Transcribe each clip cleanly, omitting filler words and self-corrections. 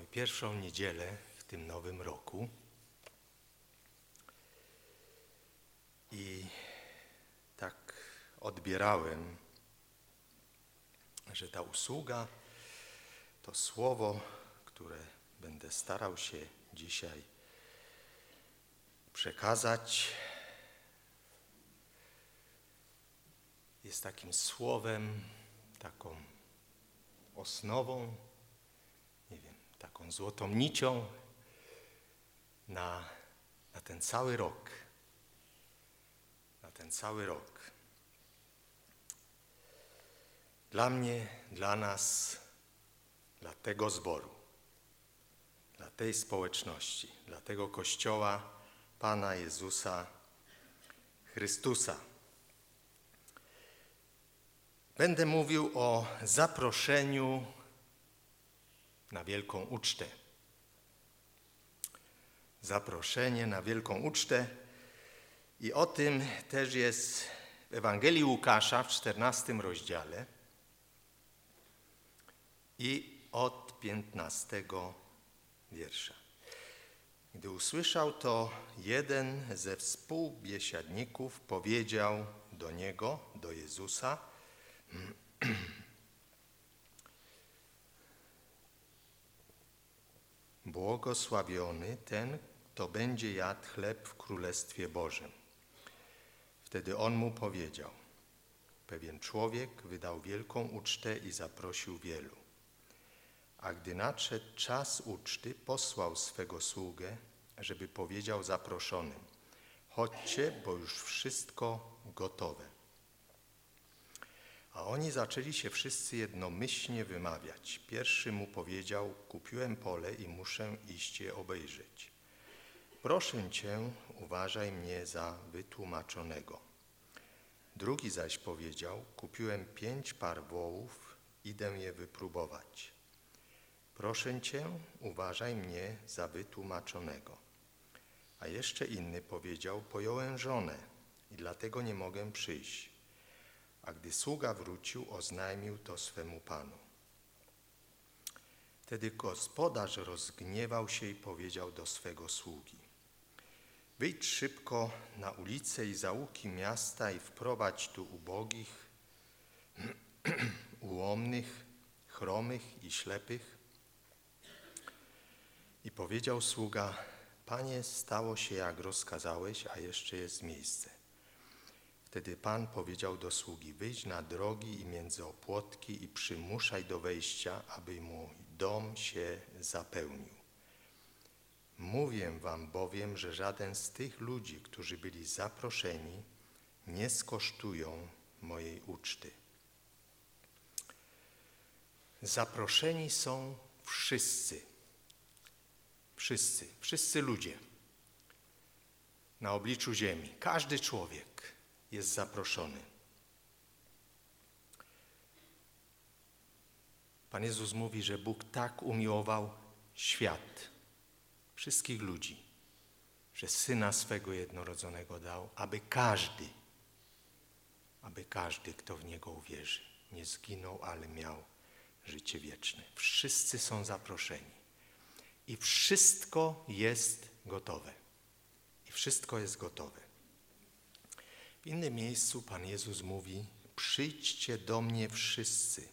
pierwszą niedzielę w tym nowym roku i tak odbierałem, że ta usługa, to słowo, które będę starał się dzisiaj przekazać, jest takim słowem, taką osnową, nie wiem, taką złotą nicią na ten cały rok. Na ten cały rok. Dla mnie, dla nas, dla tego zboru, dla tej społeczności, dla tego Kościoła Pana Jezusa Chrystusa. Będę mówił o zaproszeniu na wielką ucztę. Zaproszenie na wielką ucztę i o tym też jest w Ewangelii Łukasza w 14 rozdziale i od 15 wiersza. Gdy usłyszał to, jeden ze współbiesiadników powiedział do niego, do Jezusa: błogosławiony ten, kto będzie jadł chleb w Królestwie Bożym. Wtedy on mu powiedział: pewien człowiek wydał wielką ucztę i zaprosił wielu. A gdy nadszedł czas uczty, posłał swego sługę, żeby powiedział zaproszonym: chodźcie, bo już wszystko gotowe. A oni zaczęli się wszyscy jednomyślnie wymawiać. Pierwszy mu powiedział: kupiłem pole i muszę iść je obejrzeć. Proszę cię, uważaj mnie za wytłumaczonego. Drugi zaś powiedział: kupiłem 5 par wołów, idę je wypróbować. Proszę cię, uważaj mnie za wytłumaczonego. A jeszcze inny powiedział: pojąłem żonę i dlatego nie mogę przyjść. A gdy sługa wrócił, oznajmił to swemu panu. Wtedy gospodarz rozgniewał się i powiedział do swego sługi: wyjdź szybko na ulice i zaułki miasta i wprowadź tu ubogich, ułomnych, chromych i ślepych. I powiedział sługa: panie, stało się jak rozkazałeś, a jeszcze jest miejsce. Wtedy pan powiedział do sługi: wyjdź na drogi i między opłotki i przymuszaj do wejścia, aby mój dom się zapełnił. Mówię wam bowiem, że żaden z tych ludzi, którzy byli zaproszeni, nie skosztują mojej uczty. Zaproszeni są wszyscy ludzie na obliczu ziemi. Każdy człowiek jest zaproszony. Pan Jezus mówi, że Bóg tak umiłował świat, wszystkich ludzi, że Syna swego jednorodzonego dał, aby każdy, kto w Niego uwierzy, nie zginął, ale miał życie wieczne. Wszyscy są zaproszeni i wszystko jest gotowe. W innym miejscu Pan Jezus mówi: przyjdźcie do mnie wszyscy,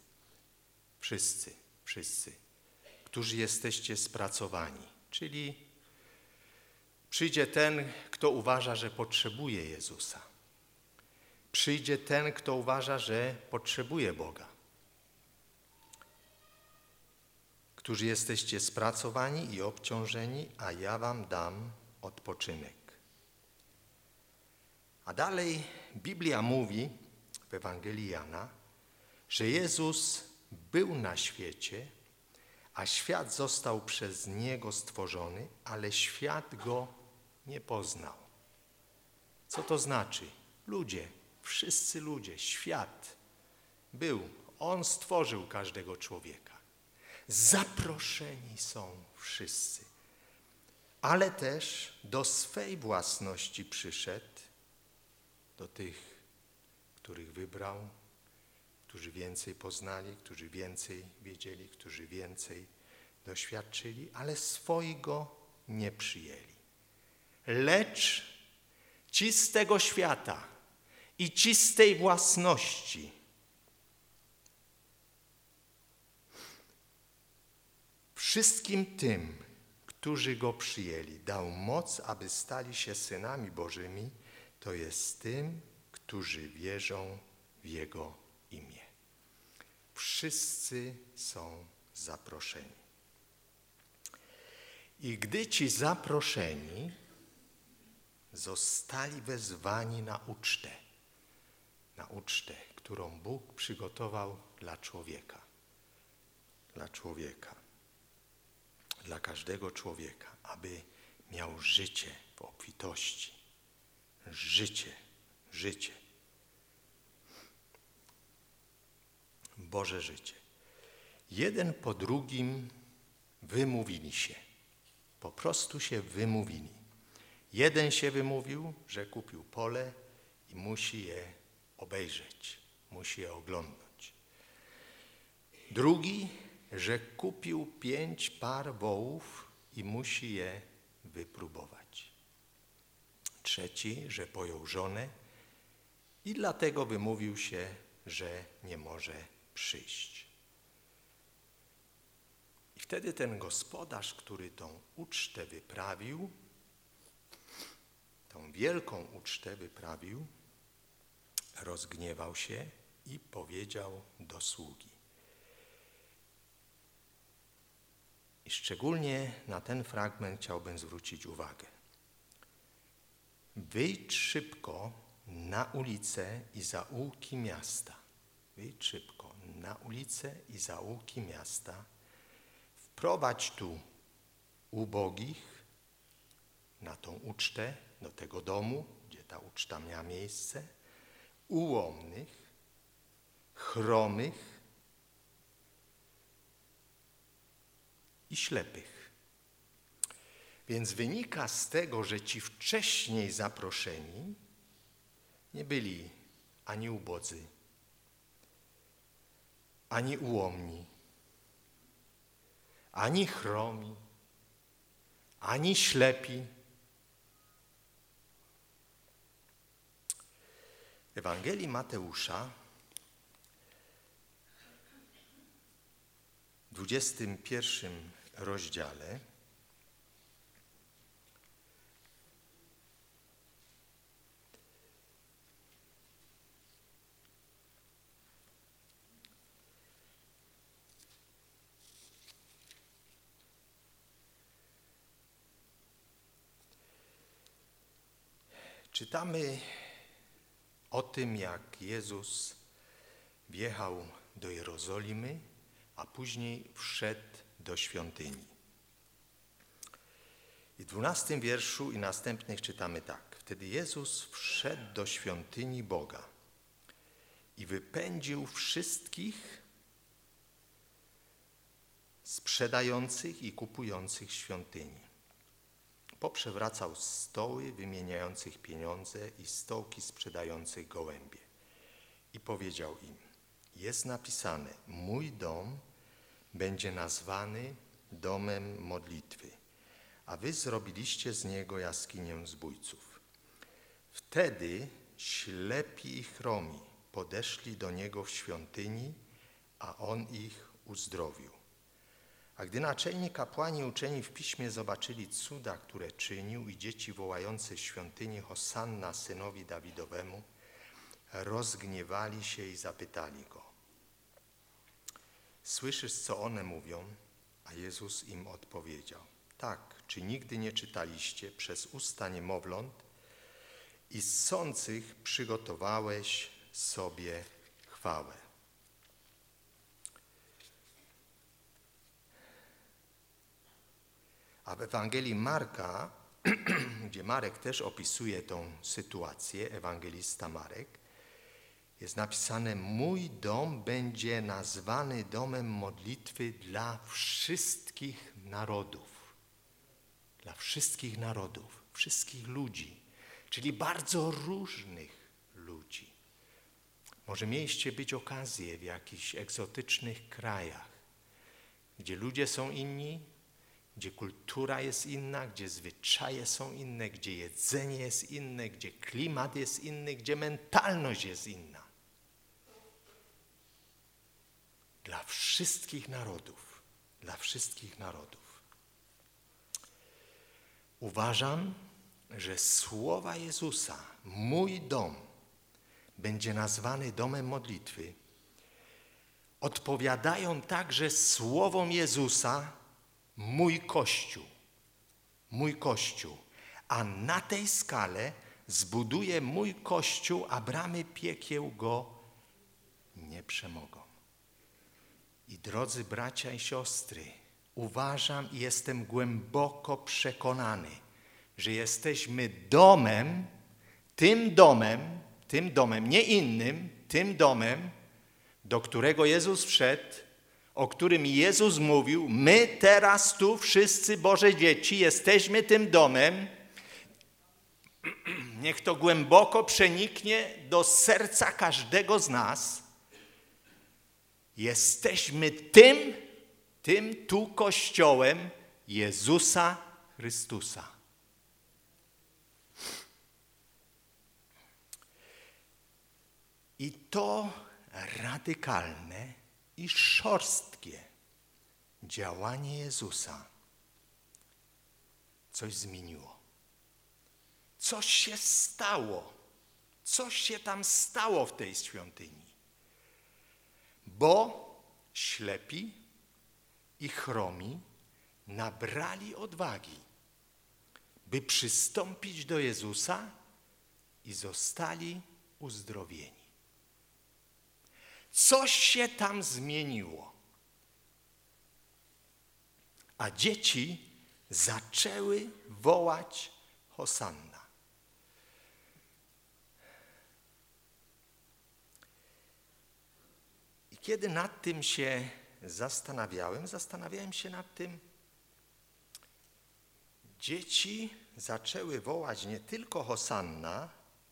którzy jesteście spracowani. Czyli przyjdzie ten, kto uważa, że potrzebuje Jezusa. Przyjdzie ten, kto uważa, że potrzebuje Boga. Którzy jesteście spracowani i obciążeni, a ja wam dam odpoczynek. A dalej Biblia mówi w Ewangelii Jana, że Jezus był na świecie, a świat został przez Niego stworzony, ale świat Go nie poznał. Co to znaczy? Ludzie, wszyscy ludzie, świat był. On stworzył każdego człowieka. Zaproszeni są wszyscy. Ale też do swej własności przyszedł, do tych, których wybrał, którzy więcej poznali, którzy więcej wiedzieli, którzy więcej doświadczyli, ale swojego nie przyjęli. Lecz ci z tego świata i ci z tej własności wszystkim tym, którzy Go przyjęli, dał moc, aby stali się synami Bożymi, to jest tym, którzy wierzą w Jego imię. Wszyscy są zaproszeni. I gdy ci zaproszeni zostali wezwani na ucztę, którą Bóg przygotował dla człowieka, dla każdego człowieka, aby miał życie w obfitości. Życie. Boże życie. Jeden po drugim wymówili się. Po prostu się wymówili. Jeden się wymówił, że kupił pole i musi je obejrzeć, musi je oglądnąć. Drugi, że kupił 5 par wołów i musi je wypróbować. Trzeci, że pojął żonę i dlatego wymówił się, że nie może przyjść. I wtedy ten gospodarz, który tą ucztę wyprawił, tą wielką ucztę wyprawił, rozgniewał się i powiedział do sługi. I szczególnie na ten fragment chciałbym zwrócić uwagę. Wyjdź szybko na ulice i zaułki miasta. Wyjdź szybko na ulice i zaułki miasta. Wprowadź tu ubogich na tą ucztę, do tego domu, gdzie ta uczta miała miejsce, ułomnych, chromych i ślepych. Więc wynika z tego, że ci wcześniej zaproszeni nie byli ani ubodzy, ani ułomni, ani chromi, ani ślepi. W Ewangelii Mateusza w 21 rozdziale czytamy o tym, jak Jezus wjechał do Jerozolimy, a później wszedł do świątyni. I w 12 wierszu i następnych czytamy tak. Wtedy Jezus wszedł do świątyni Boga i wypędził wszystkich sprzedających i kupujących świątyni. Poprzewracał stoły wymieniających pieniądze i stołki sprzedających gołębie. I powiedział im, jest napisane, mój dom będzie nazwany domem modlitwy, a wy zrobiliście z niego jaskinię zbójców. Wtedy ślepi i chromi podeszli do niego w świątyni, a on ich uzdrowił. A gdy naczelni kapłani uczeni w piśmie zobaczyli cuda, które czynił i dzieci wołające w świątyni Hosanna synowi Dawidowemu, rozgniewali się i zapytali go. Słyszysz, co one mówią? A Jezus im odpowiedział. Tak, czy nigdy nie czytaliście przez usta niemowląt i ssących przygotowałeś sobie chwałę? A w Ewangelii Marka, gdzie Marek też opisuje tą sytuację, ewangelista Marek, jest napisane, mój dom będzie nazwany domem modlitwy dla wszystkich narodów. Dla wszystkich narodów, wszystkich ludzi, czyli bardzo różnych ludzi. Może mieliście być okazję w jakichś egzotycznych krajach, gdzie ludzie są inni, gdzie kultura jest inna, gdzie zwyczaje są inne, gdzie jedzenie jest inne, gdzie klimat jest inny, gdzie mentalność jest inna. Dla wszystkich narodów, dla wszystkich narodów. Uważam, że słowa Jezusa, mój dom, będzie nazwany domem modlitwy, odpowiadają także słowom Jezusa, mój Kościół, a na tej skale zbuduję mój Kościół, a bramy piekieł go nie przemogą. I drodzy bracia i siostry, uważam i jestem głęboko przekonany, że jesteśmy domem, tym domem, nie innym, tym domem, do którego Jezus wszedł, o którym Jezus mówił, my teraz tu wszyscy Boże dzieci jesteśmy tym domem. Niech to głęboko przeniknie do serca każdego z nas. Jesteśmy tym tu Kościołem Jezusa Chrystusa. I to radykalne i szorstkie działanie Jezusa coś zmieniło. Coś się stało. Coś się tam stało w tej świątyni. Bo ślepi i chromi nabrali odwagi, by przystąpić do Jezusa i zostali uzdrowieni. Coś się tam zmieniło. A dzieci zaczęły wołać Hosanna. I kiedy nad tym się zastanawiałem się nad tym, dzieci zaczęły wołać nie tylko Hosanna,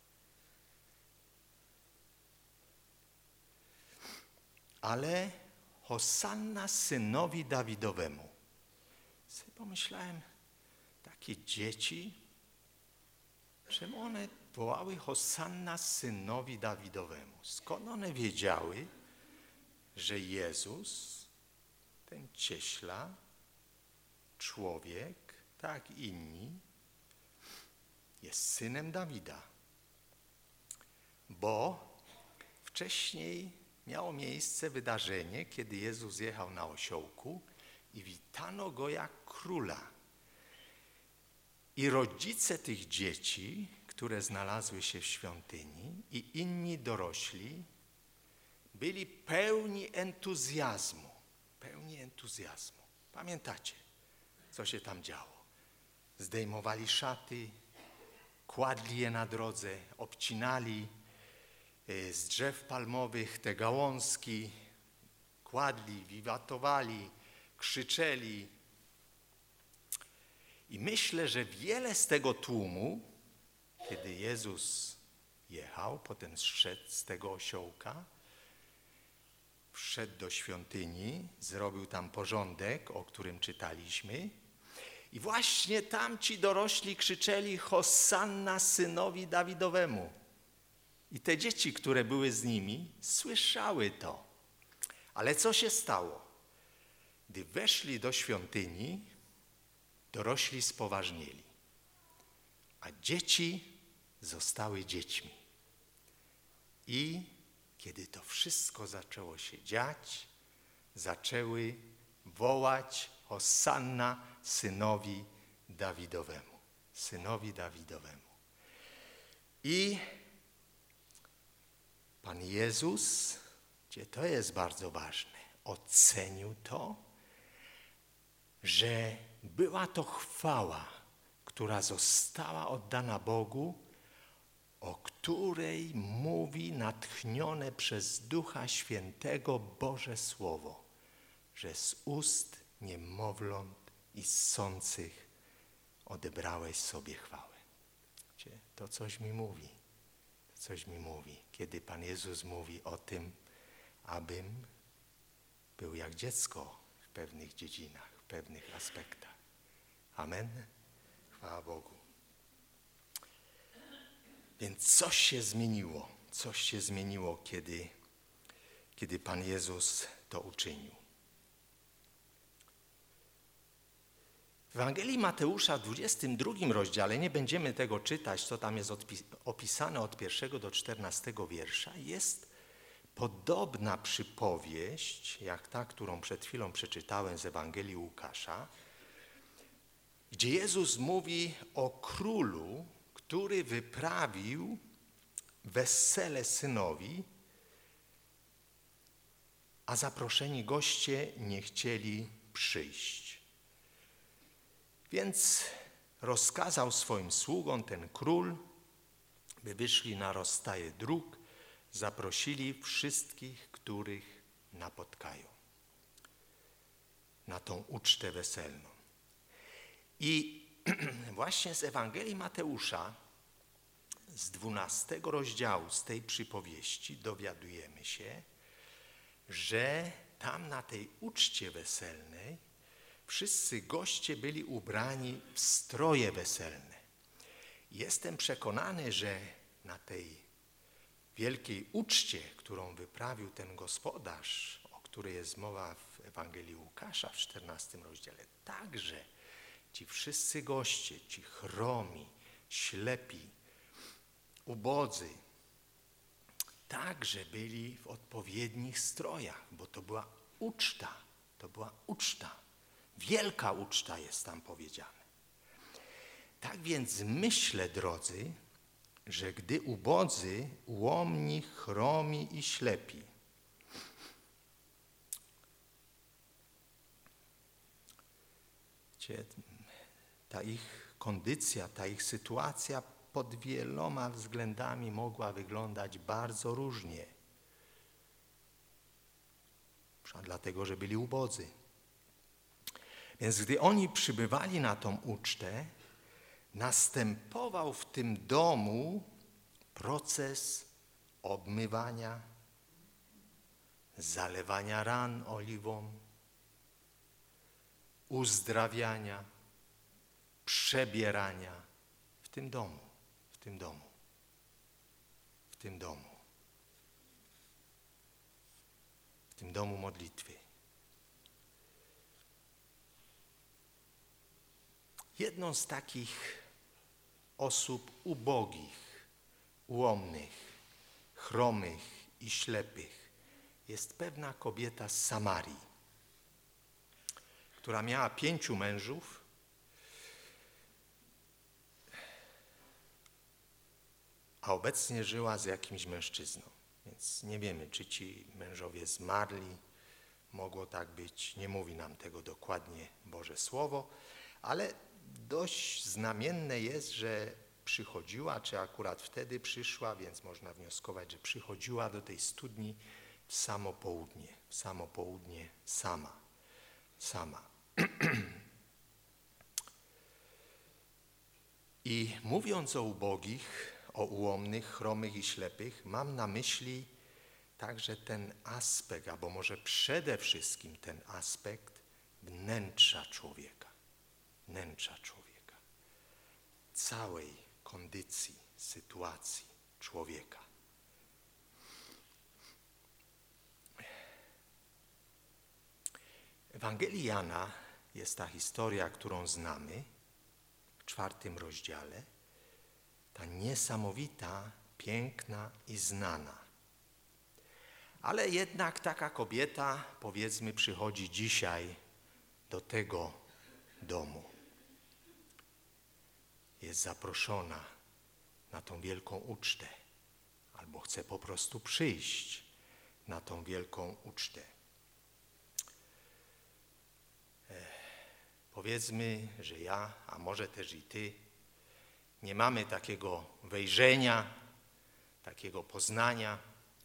ale Hosanna synowi Dawidowemu. Sobie pomyślałem, takie dzieci, czemu one wołały Hosanna synowi Dawidowemu? Skąd one wiedziały, że Jezus, ten cieśla, człowiek, tak inni, jest synem Dawida? Bo wcześniej miało miejsce wydarzenie, kiedy Jezus jechał na osiołku i witano go jak króla. I rodzice tych dzieci, które znalazły się w świątyni, i inni dorośli byli pełni entuzjazmu. Pamiętacie, co się tam działo? Zdejmowali szaty, kładli je na drodze, obcinali z drzew palmowych te gałązki, kładli, wiwatowali, krzyczeli. I myślę, że wiele z tego tłumu, kiedy Jezus jechał, potem zszedł z tego osiołka, wszedł do świątyni, zrobił tam porządek, o którym czytaliśmy, i właśnie tam ci dorośli krzyczeli Hosanna synowi Dawidowemu. I te dzieci, które były z nimi, słyszały to. Ale co się stało? Gdy weszli do świątyni, dorośli spoważnieli, a dzieci zostały dziećmi. I kiedy to wszystko zaczęło się dziać, zaczęły wołać Hosanna synowi Dawidowemu. I Pan Jezus, gdzie to jest bardzo ważne, ocenił to, że była to chwała, która została oddana Bogu, o której mówi natchnione przez Ducha Świętego Boże Słowo, że z ust niemowląt i ssących odebrałeś sobie chwałę. To coś mi mówi. Kiedy Pan Jezus mówi o tym, abym był jak dziecko pewnych dziedzinach, w pewnych aspektach. Amen? Chwała Bogu. Więc coś się zmieniło. Coś się zmieniło, kiedy Pan Jezus to uczynił. W Ewangelii Mateusza w 22 rozdziale, nie będziemy tego czytać, co tam jest opisane od 1 do 14 wiersza, jest podobna przypowieść, jak ta, którą przed chwilą przeczytałem z Ewangelii Łukasza, gdzie Jezus mówi o królu, który wyprawił wesele synowi, a zaproszeni goście nie chcieli przyjść. Więc rozkazał swoim sługom, ten król, by wyszli na rozstaje dróg, zaprosili wszystkich, których napotkają na tą ucztę weselną. I właśnie z Ewangelii Mateusza, z 12 rozdziału, z tej przypowieści dowiadujemy się, że tam na tej uczcie weselnej wszyscy goście byli ubrani w stroje weselne. Jestem przekonany, że na tej wielkiej uczcie, którą wyprawił ten gospodarz, o której jest mowa w Ewangelii Łukasza w 14 rozdziale, także ci wszyscy goście, ci chromi, ślepi, ubodzy, także byli w odpowiednich strojach, bo to była uczta. Wielka uczta jest tam powiedziane. Tak więc myślę, drodzy, że gdy ubodzy, ułomni, chromi i ślepi ta ich kondycja, ta ich sytuacja pod wieloma względami mogła wyglądać bardzo różnie. Dlatego, że byli ubodzy. Więc gdy oni przybywali na tą ucztę, następował w tym domu proces obmywania, zalewania ran oliwą, uzdrawiania, przebierania w tym domu modlitwy. Jedną z takich osób ubogich, ułomnych, chromych i ślepych jest pewna kobieta z Samarii, która miała 5 mężów, a obecnie żyła z jakimś mężczyzną. Więc nie wiemy, czy ci mężowie zmarli. Mogło tak być, nie mówi nam tego dokładnie Boże Słowo, ale dość znamienne jest, że przychodziła, czy akurat wtedy przyszła, więc można wnioskować, że przychodziła do tej studni w samo południe sama. I mówiąc o ubogich, o ułomnych, chromych i ślepych, mam na myśli także ten aspekt, albo może przede wszystkim ten aspekt wnętrza człowieka, całej kondycji, sytuacji człowieka. W Ewangelii Jana jest ta historia, którą znamy, w 4 rozdziale, ta niesamowita, piękna i znana. Ale jednak taka kobieta, powiedzmy, przychodzi dzisiaj do tego domu. Jest zaproszona na tą wielką ucztę, albo chce po prostu przyjść na tą wielką ucztę. Powiedzmy, że ja, a może też i ty, nie mamy takiego wejrzenia, takiego poznania,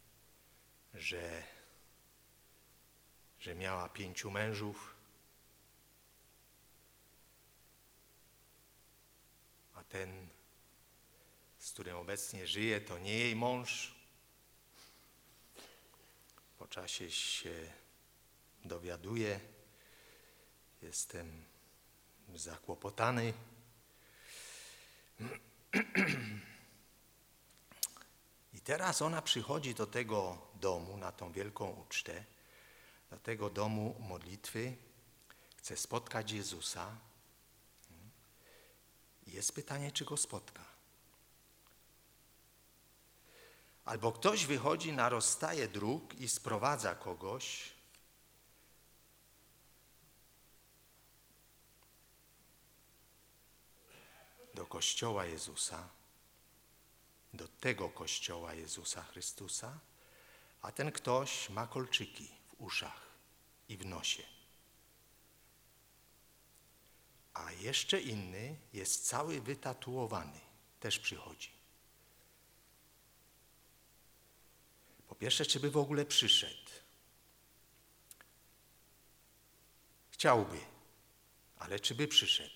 że miała 5 mężów, a ten, z którym obecnie żyje, to nie jej mąż. Po czasie się dowiaduje, Jestem zakłopotany. I teraz ona przychodzi do tego domu na tą wielką ucztę, do tego domu modlitwy, chce spotkać Jezusa. I jest pytanie, czy go spotka. Albo ktoś wychodzi na rozstaje dróg i sprowadza kogoś, do Kościoła Jezusa, do tego Kościoła Jezusa Chrystusa, a ten ktoś ma kolczyki w uszach i w nosie. A jeszcze inny jest cały wytatuowany, też przychodzi. Po pierwsze, czy by w ogóle przyszedł? Chciałby, ale czy by przyszedł?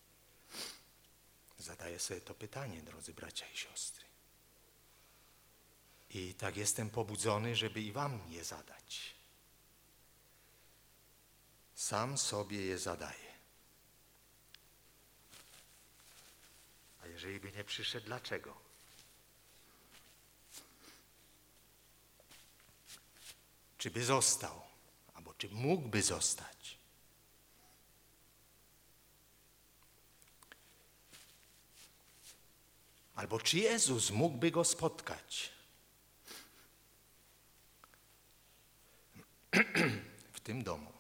Zadaję sobie to pytanie, drodzy bracia i siostry. I tak jestem pobudzony, żeby i wam je zadać. Sam sobie je zadaję. A jeżeli by nie przyszedł, dlaczego? Czy by został, albo czy mógłby zostać? Albo czy Jezus mógłby go spotkać? W tym domu.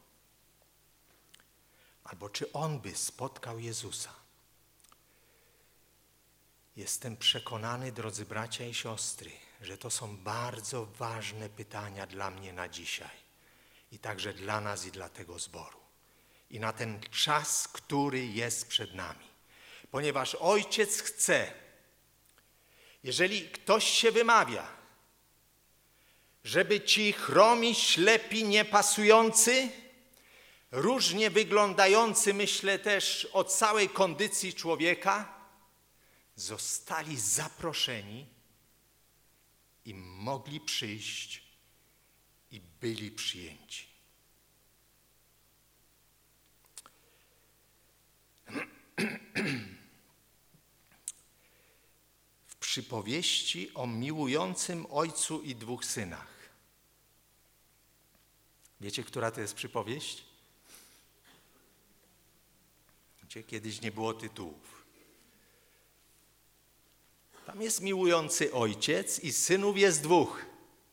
Albo czy on by spotkał Jezusa? Jestem przekonany, drodzy bracia i siostry, że to są bardzo ważne pytania dla mnie na dzisiaj. I także dla nas i dla tego zboru. I na ten czas, który jest przed nami. Ponieważ Ojciec chce, jeżeli ktoś się wymawia, żeby ci chromi, ślepi, niepasujący, różnie wyglądający, myślę też o całej kondycji człowieka, zostali zaproszeni i mogli przyjść i byli przyjęci. W przypowieści o miłującym ojcu i dwóch synach. Wiecie, która to jest przypowieść? Wiecie, kiedyś nie było tytułów. Tam jest miłujący ojciec i synów jest dwóch.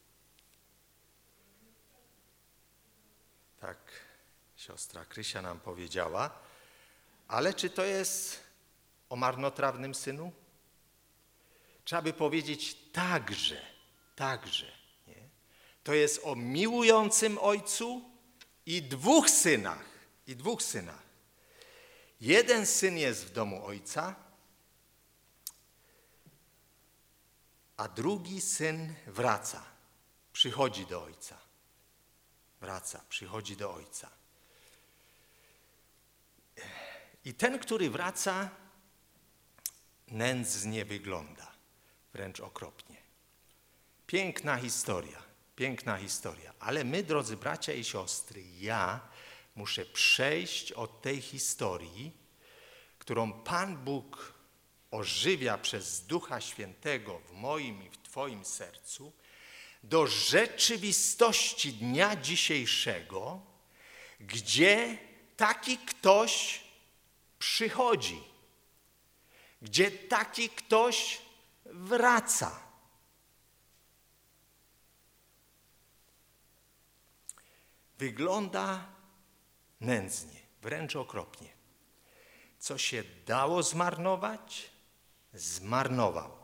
Tak siostra Krysia nam powiedziała. Ale czy to jest o marnotrawnym synu? Trzeba by powiedzieć także. Nie? To jest o miłującym ojcu i dwóch synach. Jeden syn jest w domu ojca, a drugi syn wraca, przychodzi do ojca. Przychodzi do ojca. I ten, który wraca, nędznie wygląda, wręcz okropnie. Piękna historia. Ale my, drodzy bracia i siostry, ja muszę przejść od tej historii, którą Pan Bóg ożywia przez Ducha Świętego w moim i w twoim sercu, do rzeczywistości dnia dzisiejszego, gdzie taki ktoś przychodzi, gdzie taki ktoś wraca. Wygląda nędznie, wręcz okropnie. Co się dało zmarnować, zmarnował.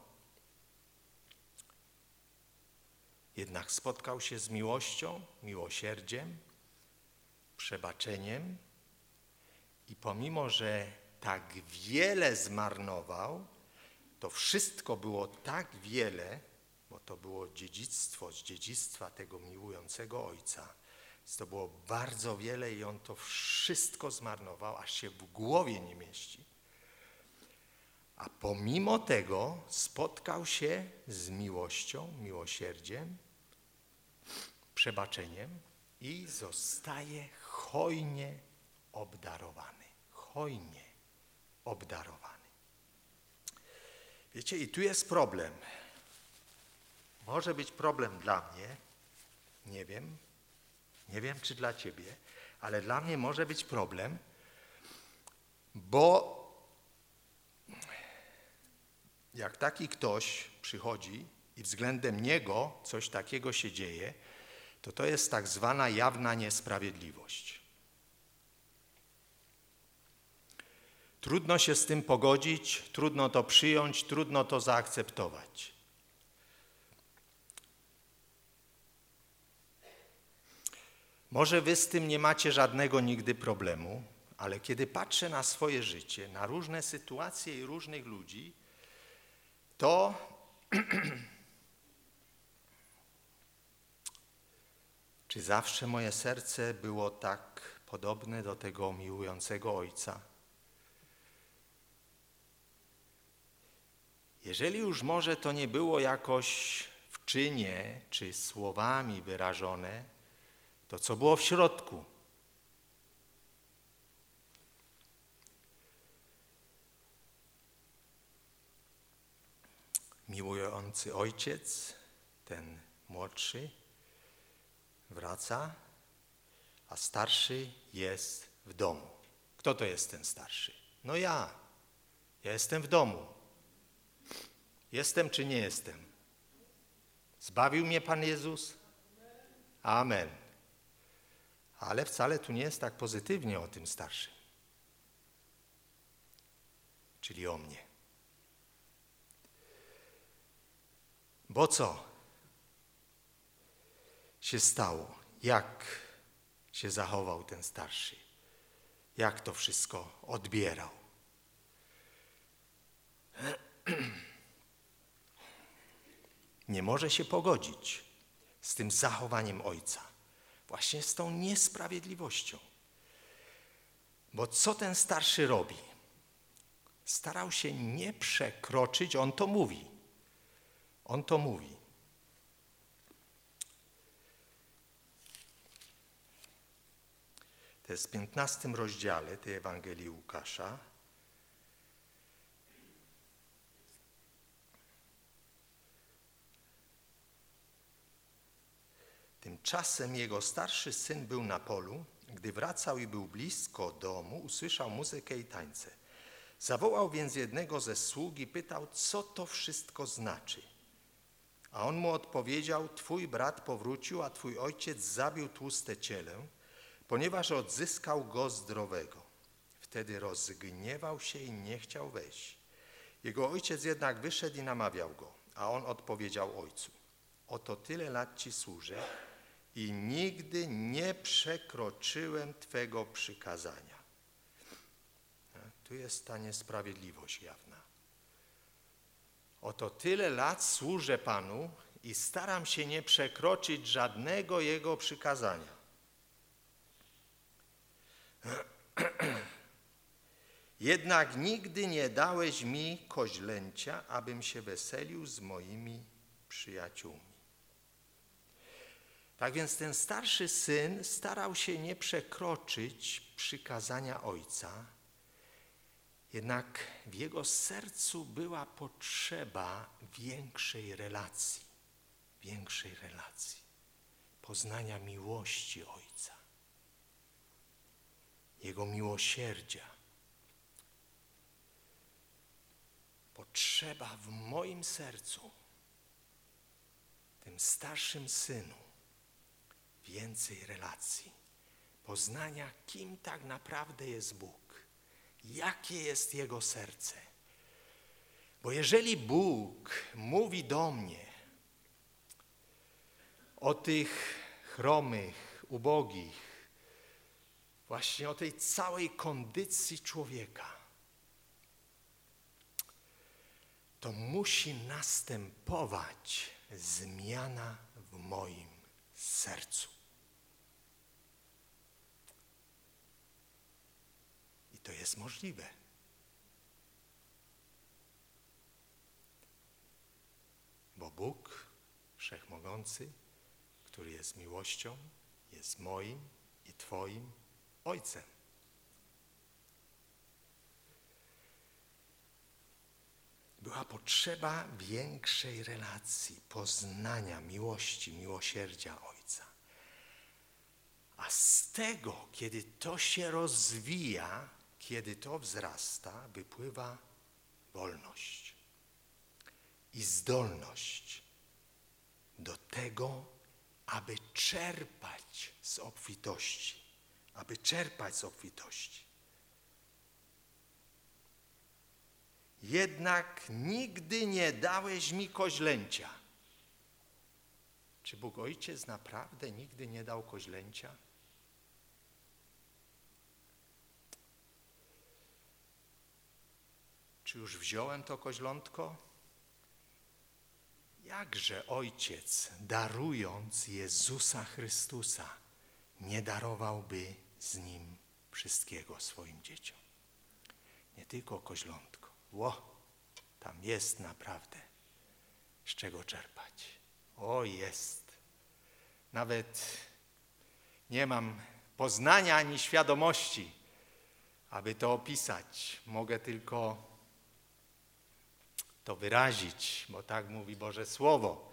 Jednak spotkał się z miłością, miłosierdziem, przebaczeniem i pomimo, że tak wiele zmarnował, to wszystko było tak wiele, bo to było dziedzictwo z dziedzictwa tego miłującego ojca. To było bardzo wiele i on to wszystko zmarnował, aż się w głowie nie mieści. A pomimo tego spotkał się z miłością, miłosierdziem, przebaczeniem i zostaje hojnie obdarowany, hojnie obdarowany. Wiecie, i tu jest problem. Może być problem dla mnie, nie wiem czy dla ciebie, ale dla mnie może być problem, bo jak taki ktoś przychodzi i względem niego coś takiego się dzieje, to jest tak zwana jawna niesprawiedliwość. Trudno się z tym pogodzić, trudno to przyjąć, trudno to zaakceptować. Może wy z tym nie macie żadnego nigdy problemu, ale kiedy patrzę na swoje życie, na różne sytuacje i różnych ludzi, to czy zawsze moje serce było tak podobne do tego miłującego Ojca? Jeżeli już może to nie było jakoś w czynie czy słowami wyrażone, to co było w środku? Miłujący ojciec, ten młodszy, wraca, a starszy jest w domu. Kto to jest ten starszy? No ja. Ja jestem w domu. Jestem czy nie jestem? Zbawił mnie Pan Jezus? Amen. Ale wcale tu nie jest tak pozytywnie o tym starszym. Czyli o mnie. Bo co się stało? Jak się zachował ten starszy? Jak to wszystko odbierał? Nie może się pogodzić z tym zachowaniem ojca. Właśnie z tą niesprawiedliwością. Bo co ten starszy robi? Starał się nie przekroczyć, on to mówi. On to mówi. To jest w 15 rozdziale tej Ewangelii Łukasza. Tymczasem jego starszy syn był na polu. Gdy wracał i był blisko domu, usłyszał muzykę i tańce. Zawołał więc jednego ze sług i pytał, co to wszystko znaczy. A on mu odpowiedział, twój brat powrócił, a twój ojciec zabił tłuste cielę, ponieważ odzyskał go zdrowego. Wtedy rozgniewał się i nie chciał wejść. Jego ojciec jednak wyszedł i namawiał go, a on odpowiedział ojcu, oto tyle lat ci służę i nigdy nie przekroczyłem twego przykazania. Tu jest ta niesprawiedliwość jawna. Oto tyle lat służę Panu i staram się nie przekroczyć żadnego Jego przykazania. Jednak nigdy nie dałeś mi koźlęcia, abym się weselił z moimi przyjaciółmi. Tak więc ten starszy syn starał się nie przekroczyć przykazania ojca, jednak w jego sercu była potrzeba większej relacji, poznania miłości ojca, jego miłosierdzia. Potrzeba w moim sercu, tym starszym synu, więcej relacji, poznania, kim tak naprawdę jest Bóg. Jakie jest Jego serce? Bo jeżeli Bóg mówi do mnie o tych chromych, ubogich, właśnie o tej całej kondycji człowieka, to musi następować zmiana w moim sercu. To jest możliwe. Bo Bóg Wszechmogący, który jest miłością, jest moim i Twoim Ojcem. była potrzeba większej relacji, poznania miłości, miłosierdzia Ojca. A z tego, kiedy to się rozwija, kiedy to wzrasta, wypływa wolność i zdolność do tego, aby czerpać z obfitości, Jednak nigdy nie dałeś mi koźlęcia. Czy Bóg Ojciec naprawdę nigdy nie dał koźlęcia? Czy już wziąłem to koźlątko? Jakże Ojciec, darując Jezusa Chrystusa, nie darowałby z Nim wszystkiego swoim dzieciom? Nie tylko koźlątko. Tam jest naprawdę z czego czerpać. Jest. Nawet nie mam poznania ani świadomości, aby to opisać. Mogę tylko to wyrazić, bo tak mówi Boże Słowo.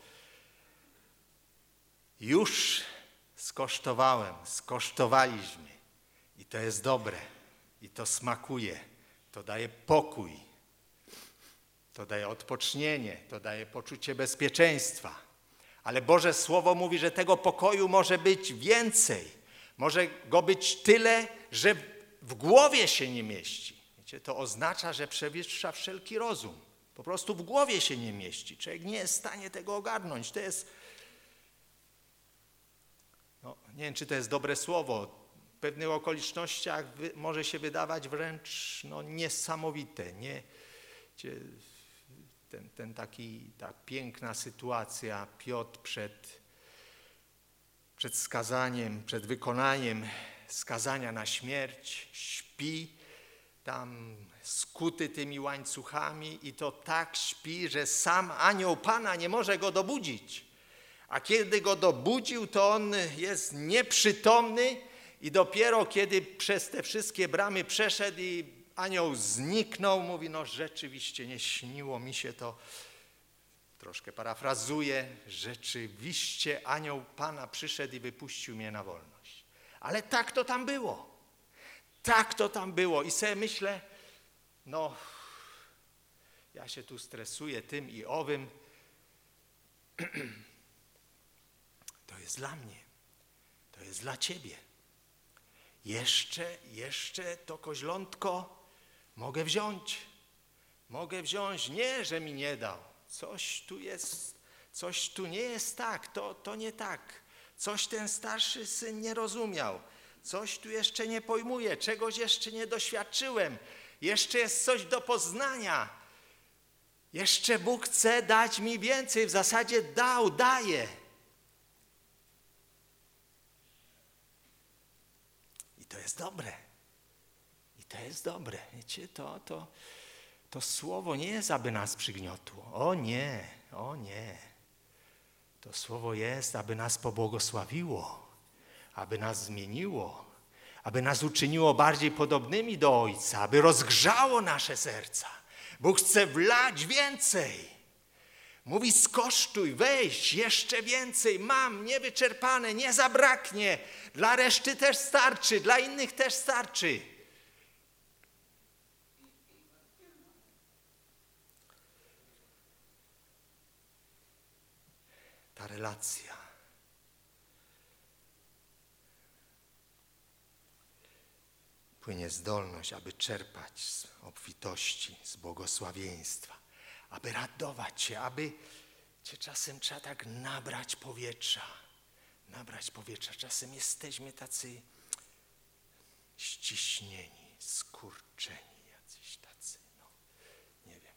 Już skosztowaliśmy i to jest dobre, i to smakuje, to daje pokój, to daje odpocznienie, to daje poczucie bezpieczeństwa. Ale Boże Słowo mówi, że tego pokoju może być więcej, może go być tyle, że w głowie się nie mieści. Wiecie, to oznacza, że przewyższa wszelki rozum. Po prostu w głowie się nie mieści. Człowiek nie jest w stanie tego ogarnąć. To jest, nie wiem, czy to jest dobre słowo. W pewnych okolicznościach może się wydawać wręcz niesamowite. Ta piękna sytuacja, Piotr przed skazaniem, przed wykonaniem skazania na śmierć, śpi tam skuty tymi łańcuchami i to tak śpi, że sam anioł Pana nie może go dobudzić. A kiedy go dobudził, to on jest nieprzytomny i dopiero kiedy przez te wszystkie bramy przeszedł i anioł zniknął, mówi, rzeczywiście nie śniło mi się to, troszkę parafrazuję, rzeczywiście anioł Pana przyszedł i wypuścił mnie na wolność. Ale tak to tam było. Tak to tam było i sobie myślę, ja się tu stresuję tym i owym. To jest dla mnie, to jest dla ciebie. Jeszcze to koźlątko mogę wziąć, nie, że mi nie dał. Coś tu jest, coś tu nie jest tak, to nie tak. Coś ten starszy syn nie rozumiał. Coś tu jeszcze nie pojmuję, czegoś jeszcze nie doświadczyłem. Jeszcze jest coś do poznania. Jeszcze Bóg chce dać mi więcej. W zasadzie daje. I to jest dobre. Wiecie, to słowo nie jest, aby nas przygniotło. O nie. To słowo jest, aby nas pobłogosławiło, aby nas zmieniło, aby nas uczyniło bardziej podobnymi do Ojca, aby rozgrzało nasze serca. Bóg chce wlać więcej. Mówi, skosztuj, weź, jeszcze więcej, mam, niewyczerpane, nie zabraknie. Dla reszty też starczy, dla innych też starczy. Ta relacja. Płynie zdolność, aby czerpać z obfitości, z błogosławieństwa, aby radować się, czasem trzeba tak nabrać powietrza. Czasem jesteśmy tacy ściśnieni, skurczeni, jacyś tacy, nie wiem.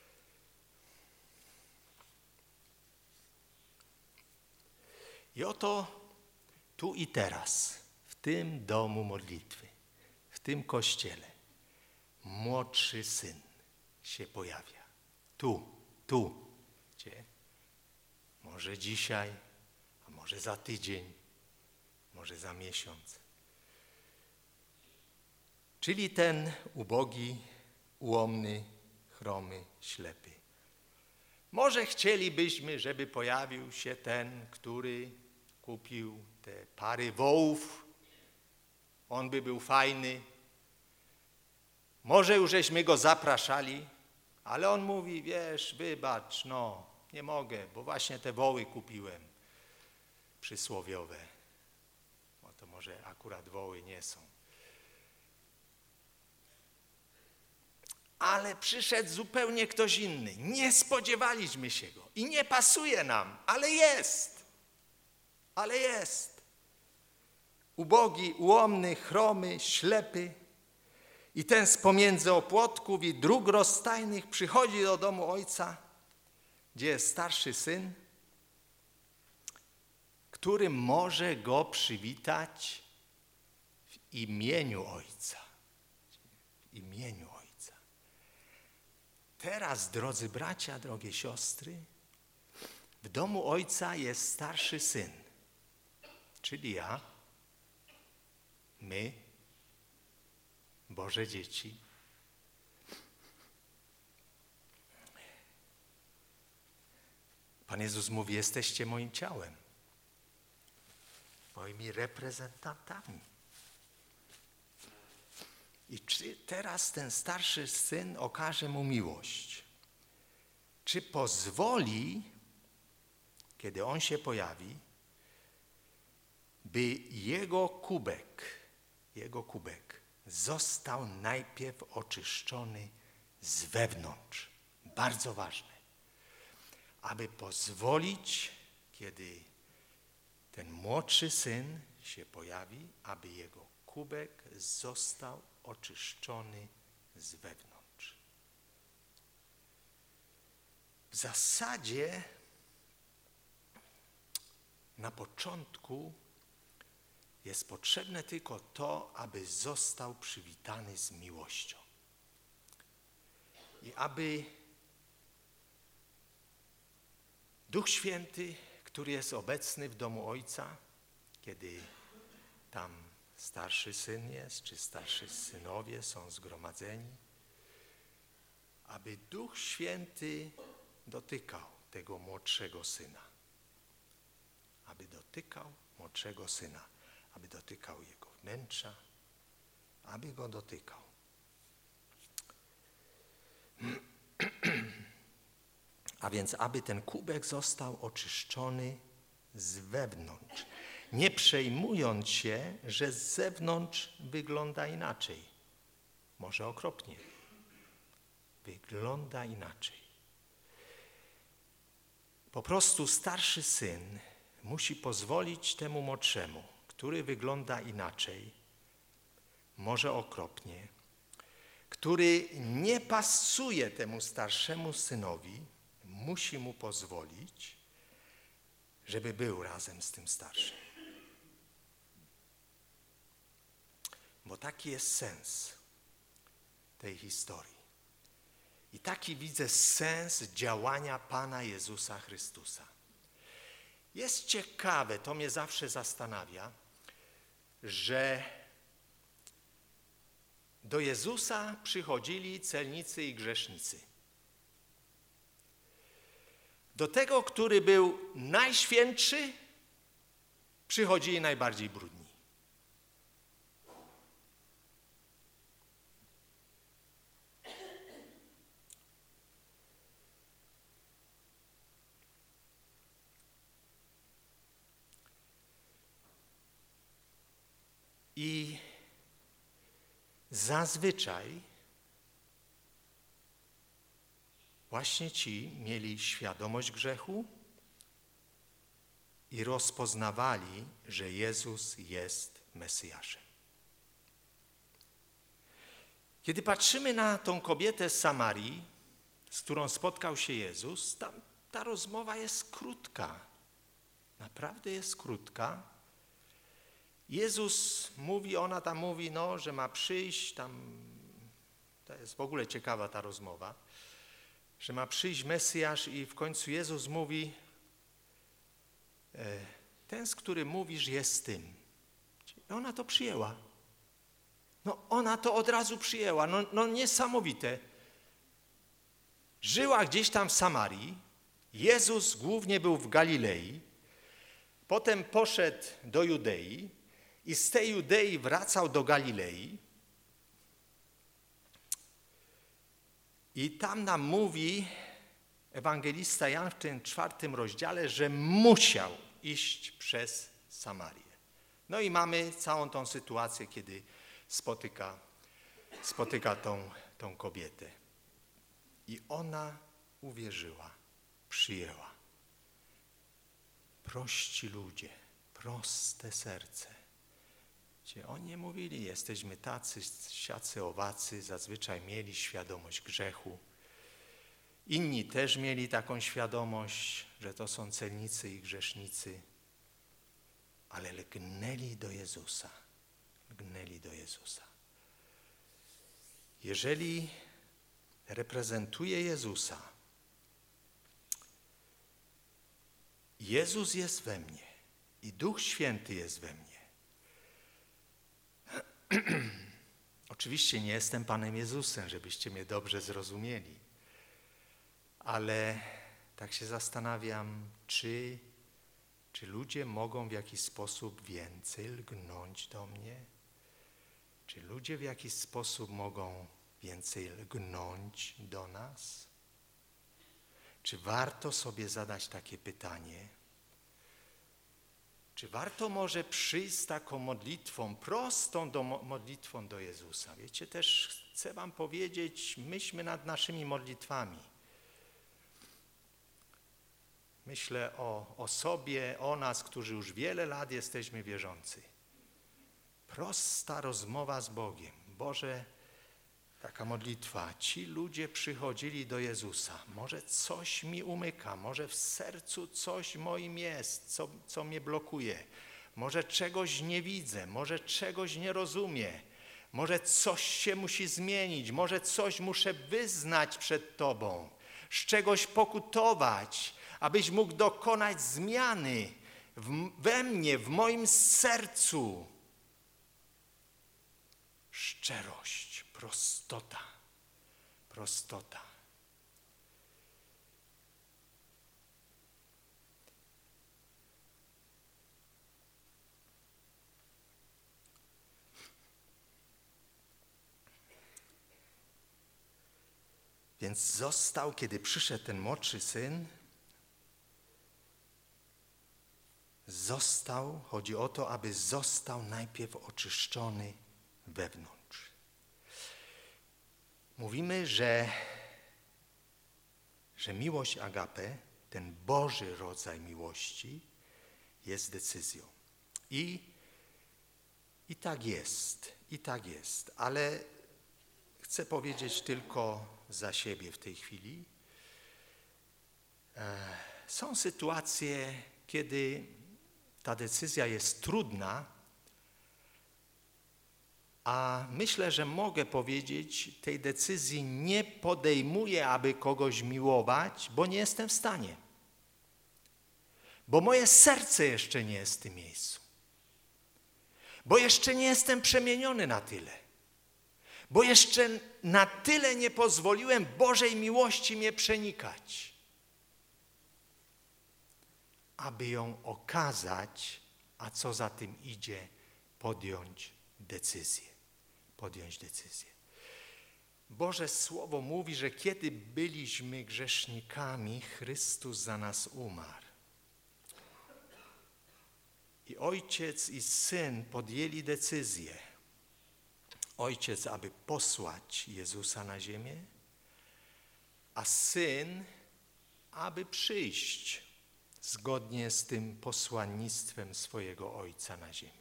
I oto tu i teraz, w tym domu modlitwy, w tym kościele, młodszy syn się pojawia. Tu. Gdzie? Może dzisiaj, a może za tydzień, może za miesiąc. Czyli ten ubogi, ułomny, chromy, ślepy Może chcielibyśmy, żeby pojawił się ten, który kupił te pary wołów. On by był fajny. Może już żeśmy go zapraszali, ale on mówi, wiesz, wybacz, no, nie mogę, bo właśnie te woły kupiłem przysłowiowe. No to może akurat woły nie są. Ale przyszedł zupełnie ktoś inny. Nie spodziewaliśmy się go i nie pasuje nam, ale jest. Ale jest. Ubogi, ułomny, chromy, ślepy. I ten z pomiędzy opłotków i dróg rozstajnych przychodzi do domu ojca, gdzie jest starszy syn, który może go przywitać w imieniu ojca. W imieniu ojca. Teraz, drodzy bracia, drogie siostry, w domu ojca jest starszy syn, czyli ja, my, Boże dzieci. Pan Jezus mówi, jesteście moim ciałem, moimi reprezentantami. I czy teraz ten starszy syn okaże mu miłość? Czy pozwoli, kiedy on się pojawi, by jego kubek został najpierw oczyszczony z wewnątrz. Bardzo ważne. Aby pozwolić, kiedy ten młodszy syn się pojawi, aby jego kubek został oczyszczony z wewnątrz. W zasadzie na początku jest potrzebne tylko to, aby został przywitany z miłością. I aby Duch Święty, który jest obecny w domu Ojca, kiedy tam starszy syn jest, czy starszy synowie są zgromadzeni, aby Duch Święty dotykał tego młodszego syna. Aby dotykał młodszego syna. Aby dotykał jego wnętrza, aby go dotykał. A więc, aby ten kubek został oczyszczony z wewnątrz, nie przejmując się, że z zewnątrz wygląda inaczej. Może okropnie. Wygląda inaczej. Po prostu starszy syn musi pozwolić temu młodszemu, który wygląda inaczej, może okropnie, który nie pasuje temu starszemu synowi, musi mu pozwolić, żeby był razem z tym starszym. Bo taki jest sens tej historii. I taki widzę sens działania Pana Jezusa Chrystusa. Jest ciekawe, to mnie zawsze zastanawia, że do Jezusa przychodzili celnicy i grzesznicy. Do tego, który był najświętszy, przychodzili najbardziej brudni. I zazwyczaj właśnie ci mieli świadomość grzechu i rozpoznawali, że Jezus jest Mesjaszem. Kiedy patrzymy na tą kobietę z Samarii, z którą spotkał się Jezus, ta rozmowa jest krótka. Naprawdę jest krótka. Jezus mówi, ona tam mówi, że ma przyjść, to jest w ogóle ciekawa ta rozmowa, że ma przyjść Mesjasz i w końcu Jezus mówi, ten, z którym mówisz, jest tym. I ona to przyjęła. Ona to od razu przyjęła. Niesamowite. Żyła gdzieś tam w Samarii, Jezus głównie był w Galilei, potem poszedł do Judei i z tej Judei wracał do Galilei. I tam nam mówi ewangelista Jan w tym 4 rozdziale, że musiał iść przez Samarię. No i mamy całą tą sytuację, kiedy spotyka tą kobietę. I ona uwierzyła, przyjęła. Prości ludzie, proste serce. Gdzie oni nie mówili, jesteśmy tacy, siacy, owacy, zazwyczaj mieli świadomość grzechu. Inni też mieli taką świadomość, że to są celnicy i grzesznicy, ale lgnęli do Jezusa. Lgnęli do Jezusa. Jeżeli reprezentuję Jezusa, Jezus jest we mnie i Duch Święty jest we mnie. Oczywiście nie jestem Panem Jezusem, żebyście mnie dobrze zrozumieli, ale tak się zastanawiam, czy ludzie mogą w jakiś sposób więcej lgnąć do mnie? Czy ludzie w jakiś sposób mogą więcej lgnąć do nas? Czy warto sobie zadać takie pytanie? Czy warto może przyjść z taką modlitwą, prostą modlitwą do Jezusa? Wiecie, też chcę wam powiedzieć, myślmy nad naszymi modlitwami. Myślę o sobie, o nas, którzy już wiele lat jesteśmy wierzący. Prosta rozmowa z Bogiem. Boże, taka modlitwa. Ci ludzie przychodzili do Jezusa. Może coś mi umyka, może w sercu coś moim jest, co mnie blokuje. Może czegoś nie widzę, może czegoś nie rozumiem. Może coś się musi zmienić, może coś muszę wyznać przed Tobą, z czegoś pokutować, abyś mógł dokonać zmiany we mnie, w moim sercu. Szczerość, prostota. Więc został, kiedy przyszedł ten młodszy syn, chodzi o to, aby został najpierw oczyszczony wewnątrz. Mówimy, że miłość agape, ten Boży rodzaj miłości, jest decyzją. I tak jest, ale chcę powiedzieć tylko za siebie w tej chwili. Są sytuacje, kiedy ta decyzja jest trudna, a myślę, że mogę powiedzieć, tej decyzji nie podejmuję, aby kogoś miłować, bo nie jestem w stanie. Bo moje serce jeszcze nie jest w tym miejscu. Bo jeszcze nie jestem przemieniony na tyle. Bo jeszcze na tyle nie pozwoliłem Bożej miłości mnie przenikać, aby ją okazać, a co za tym idzie, podjąć decyzję. Boże Słowo mówi, że kiedy byliśmy grzesznikami, Chrystus za nas umarł. I Ojciec i Syn podjęli decyzję. Ojciec, aby posłać Jezusa na ziemię, a Syn, aby przyjść zgodnie z tym posłannictwem swojego Ojca na ziemię.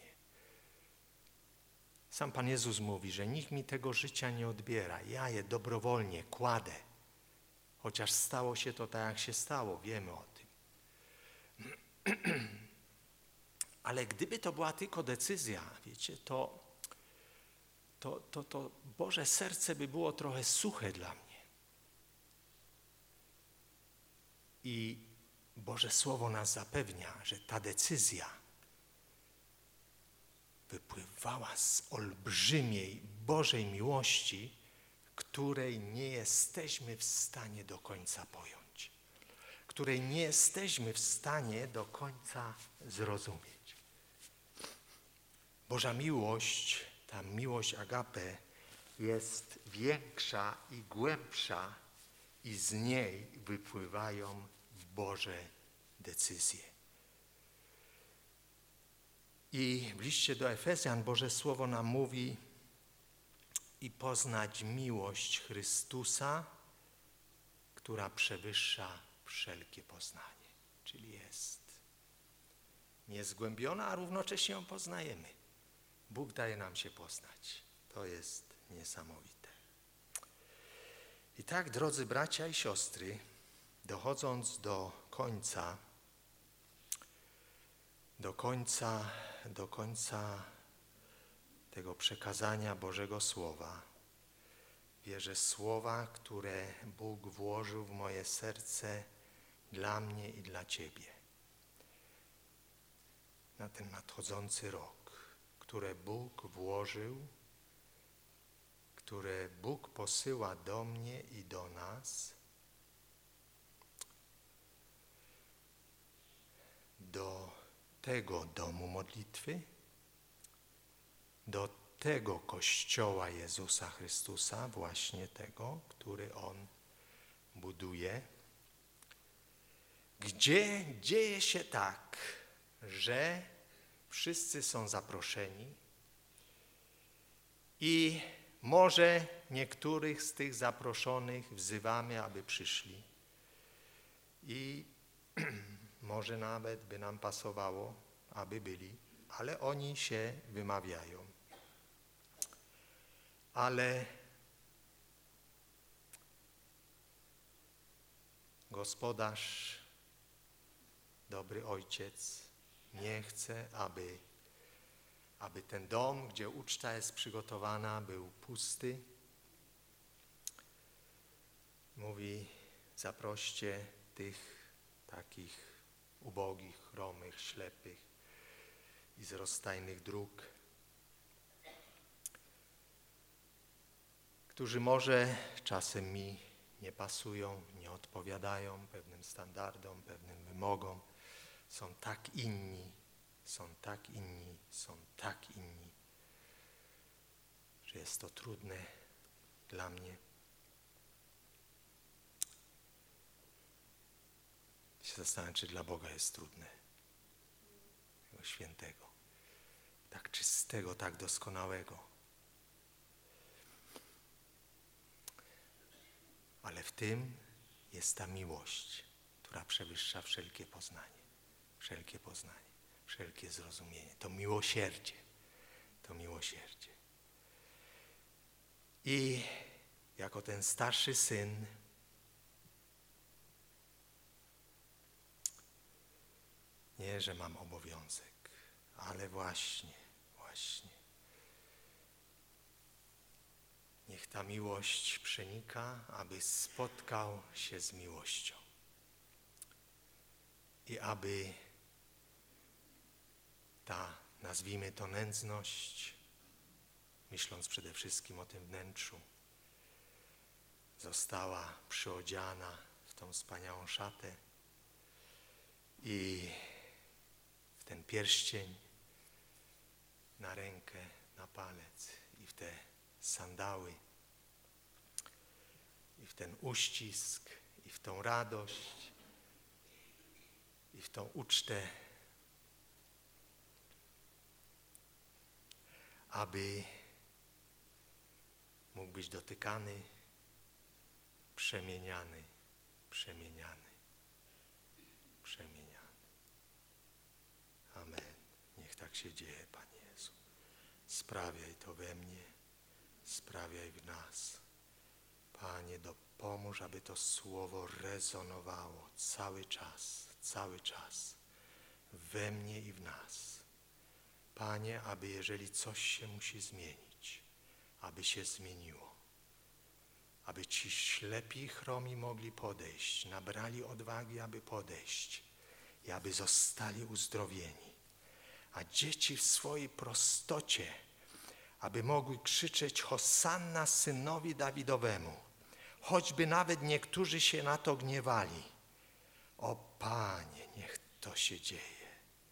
Sam Pan Jezus mówi, że nikt mi tego życia nie odbiera. Ja je dobrowolnie kładę. Chociaż stało się to tak, jak się stało. Wiemy o tym. Ale gdyby to była tylko decyzja, wiecie, to Boże serce by było trochę suche dla mnie. I Boże Słowo nas zapewnia, że ta decyzja wypływała z olbrzymiej Bożej miłości, której nie jesteśmy w stanie do końca pojąć. której nie jesteśmy w stanie do końca zrozumieć. Boża miłość, ta miłość agape jest większa i głębsza i z niej wypływają Boże decyzje. I w liście do Efezjan Boże Słowo nam mówi: i poznać miłość Chrystusa, która przewyższa wszelkie poznanie. Czyli jest niezgłębiona, a równocześnie ją poznajemy. Bóg daje nam się poznać. To jest niesamowite. I tak, drodzy bracia i siostry, dochodząc do końca tego przekazania Bożego Słowa, wierzę, słowa, które Bóg włożył w moje serce dla mnie i dla Ciebie na ten nadchodzący rok, które Bóg włożył, które Bóg posyła do mnie i do nas, do tego domu modlitwy, do tego Kościoła Jezusa Chrystusa, właśnie tego, który On buduje, gdzie dzieje się tak, że wszyscy są zaproszeni i może niektórych z tych zaproszonych wzywamy, aby przyszli i może nawet by nam pasowało, aby byli, ale oni się wymawiają. Ale Gospodarz, dobry Ojciec, nie chce, aby ten dom, gdzie uczta jest przygotowana, był pusty. Mówi: zaproście tych takich ubogich, chromych, ślepych i z rozstajnych dróg, którzy może czasem mi nie pasują, nie odpowiadają pewnym standardom, pewnym wymogom, są tak inni, że jest to trudne dla mnie. Się zastanawiam, czy dla Boga jest trudne, Jego świętego, tak czystego, tak doskonałego. Ale w tym jest ta miłość, która przewyższa wszelkie poznanie, wszelkie zrozumienie. To miłosierdzie. I jako ten starszy syn nie, że mam obowiązek, ale właśnie niech ta miłość przenika, aby spotkał się z miłością. I aby ta, nazwijmy to, nędzność, myśląc przede wszystkim o tym wnętrzu, została przyodziana w tą wspaniałą szatę i w ten pierścień na rękę, na palec i w te sandały, i w ten uścisk, i w tą radość, i w tą ucztę, aby mógł być dotykany, przemieniany. Amen. Niech tak się dzieje, Panie Jezu. Sprawiaj to we mnie, sprawiaj w nas. Panie, dopomóż, aby to słowo rezonowało cały czas we mnie i w nas. Panie, aby jeżeli coś się musi zmienić, aby się zmieniło. Aby ci ślepi i chromi mogli podejść, nabrali odwagi, aby podejść i aby zostali uzdrowieni. A dzieci w swojej prostocie, aby mogły krzyczeć Hosanna synowi Dawidowemu, choćby nawet niektórzy się na to gniewali. O Panie, niech to się dzieje.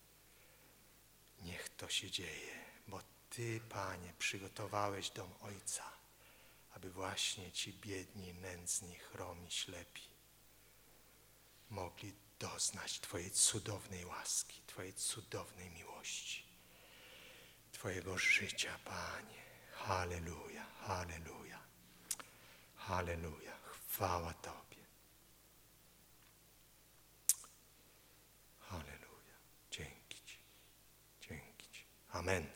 Niech to się dzieje, bo Ty, Panie, przygotowałeś dom Ojca, aby właśnie ci biedni, nędzni, chromi, ślepi mogli doznać Twojej cudownej łaski, Twojej cudownej miłości, Twojego życia, Panie. Halleluja, halleluja, halleluja. Chwała Tobie. Halleluja. Dzięki Ci. Dzięki Ci. Amen.